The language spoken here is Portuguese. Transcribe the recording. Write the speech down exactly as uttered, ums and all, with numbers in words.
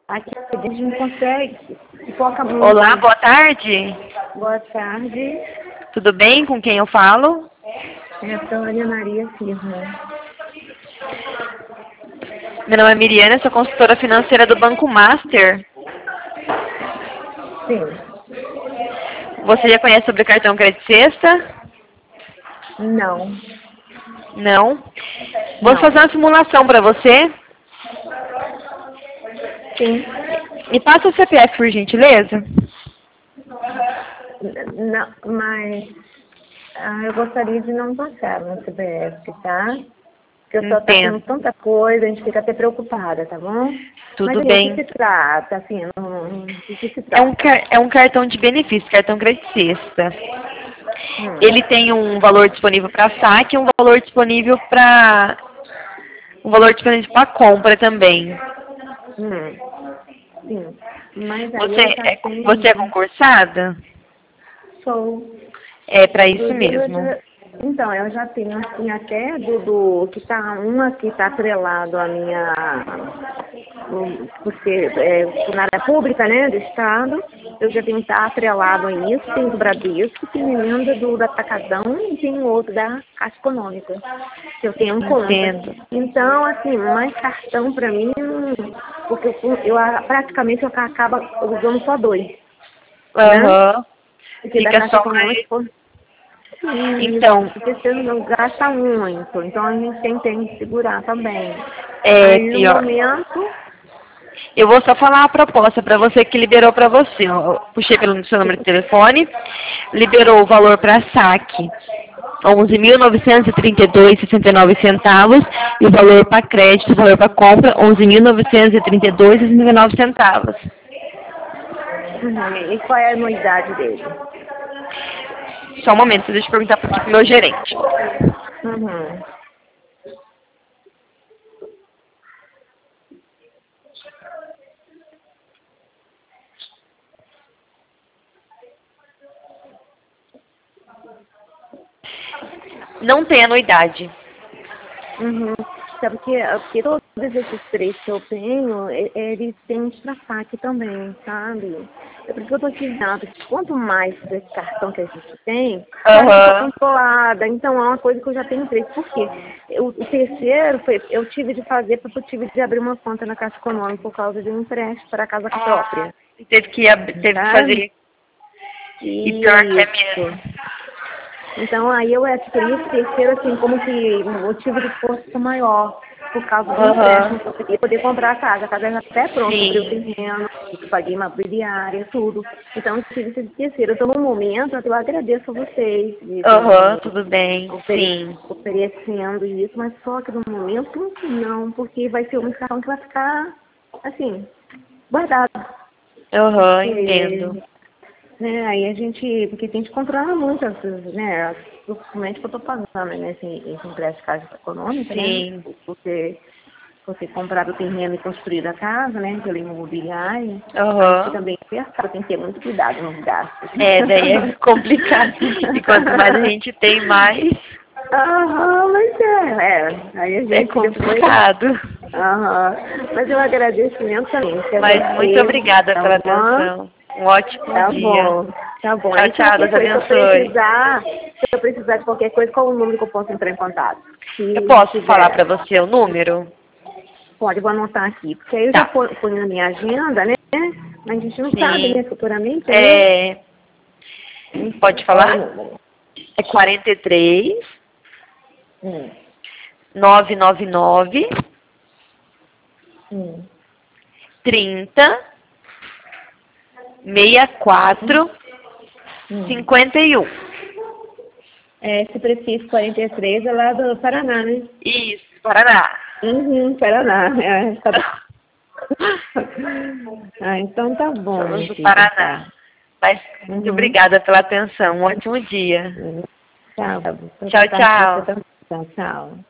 Aqui a gente não consegue. Foca muito. Olá, boa tarde. Boa tarde. Tudo bem? Com quem eu falo? É a Sônia Maria Firma. Meu nome é Miriana, sou consultora financeira do Banco Master. Sim. Você já conhece sobre o cartão Crédito Sexta? Não. Não? Vou Não. fazer uma simulação para você. Sim. Me passa o C P F, por gentileza. N- Não, mas ah, eu gostaria de não passar no C P F, tá? Porque eu só tá com Entendo. tanta coisa, a gente fica até preocupada, tá bom? Tudo Mas aí, bem. o que se trata, assim, não, o que se É trata? um, car- é um cartão de benefício, cartão Crédito Sexta. Hum. Ele tem um valor disponível para saque e um valor disponível para um valor disponível para compra também. Hum. Sim. Mas aí Você eu já é, você é tenho. concursada? Sou. É para isso Inclusive, eu mesmo. já- então, eu já tenho assim até do, do que tá uma que está atrelado à minha um, porque é funcionária pública, né, do Estado, eu já tenho que estar atrelado a isso, tem do Bradesco, tem emenda do da Atacadão e tem outro da Caixa Econômica, que eu tenho conta. Entendo. Então, assim, mais cartão para mim, porque eu, eu ah, praticamente eu acabo usando só dois, né? Aham. Porque da Fica Caixa só mais. Econômica, pô, isso, Então, porque você não gasta muito, então a gente tem, tem que segurar também. é Aí no pior. momento, Eu vou só falar a proposta para você que liberou para você. Eu puxei pelo seu número de telefone, liberou o valor para saque onze mil novecentos e trinta e dois vírgula sessenta e nove centavos e o valor para crédito, o valor para compra onze mil novecentos e trinta e dois vírgula sessenta e nove centavos. uhum, e qual é a anuidade dele? Só um momento, deixa eu perguntar para o meu gerente. Uhum. Não tem anuidade. Uhum. Sabe que, porque todos esses três que eu tenho, e- eles têm saque também, sabe? É por isso que eu tô te dizendo, que quanto mais esse cartão que a gente tem, mais fica Aham. controlada. Então é uma coisa que eu já tenho três. Por quê? Eu, o terceiro foi, eu tive de fazer, porque eu tive de abrir uma conta na Caixa Econômica por causa de um empréstimo para a casa Ah, própria, teve que, ab- teve que sabe? fazer. E pior que é Isso. mesmo. Então aí eu adquiri esse terceiro assim como que motivo de força maior, por causa do Aham. empréstimo que eu queria poder comprar a casa. A casa já até pronta, comprei o Sim. terreno, paguei imobiliária, tudo. Então eu tive esse terceiro. Então no momento eu agradeço a vocês de estarem Aham, me tudo bem. ofere- Sim. oferecendo isso, mas só que no momento não, porque vai ser um cartão que vai ficar assim, guardado. Aham, Porque entendo. né, aí a gente, porque tem que controlar muito essas, né, principalmente que eu estou pagando, né, esse, esse empréstimo de Caixa Econômica, né, Sim. você, você comprar o terreno e construir a casa, né, pela imobiliária, aí Aham. fica bem apertado, tem que ter muito cuidado nos gastos. É, daí é complicado. E quanto mais a gente tem, mais Aham, mas é, é, aí a é gente depois, complicado. aham, mas eu agradeço imensamente a Mas muito você, obrigada tá pela bom? atenção. Um ótimo Tá dia. bom, tá bom. Tchau, Aí tchau. qualquer Deus coisa, se eu abençoe. precisar, se eu precisar de qualquer coisa, qual o número que eu posso entrar em contato? Eu Se posso falar tiver, para você o número? pode, vou anotar aqui, porque aí eu já Tá. ponho ponho na minha agenda, né? Mas a gente não sabe, né, Sim. futuramente, né? É, Enfim, pode qual é o falar? número? É quarenta e três, Hum, novecentos e noventa e nove, hum, trinta, sessenta e quatro, hum. cinquenta e um. É, esse prefixo quarenta e três é lá do Paraná, né? Isso, Paraná. Uhum, Paraná. É, tá bom. Ah, então tá bom, Somos minha do filha, Paraná. tá. Mas muito Uhum. obrigada pela atenção. Um ótimo dia. Tchau. Tchau, Boa tarde pra você tchau. também. Tchau, tchau.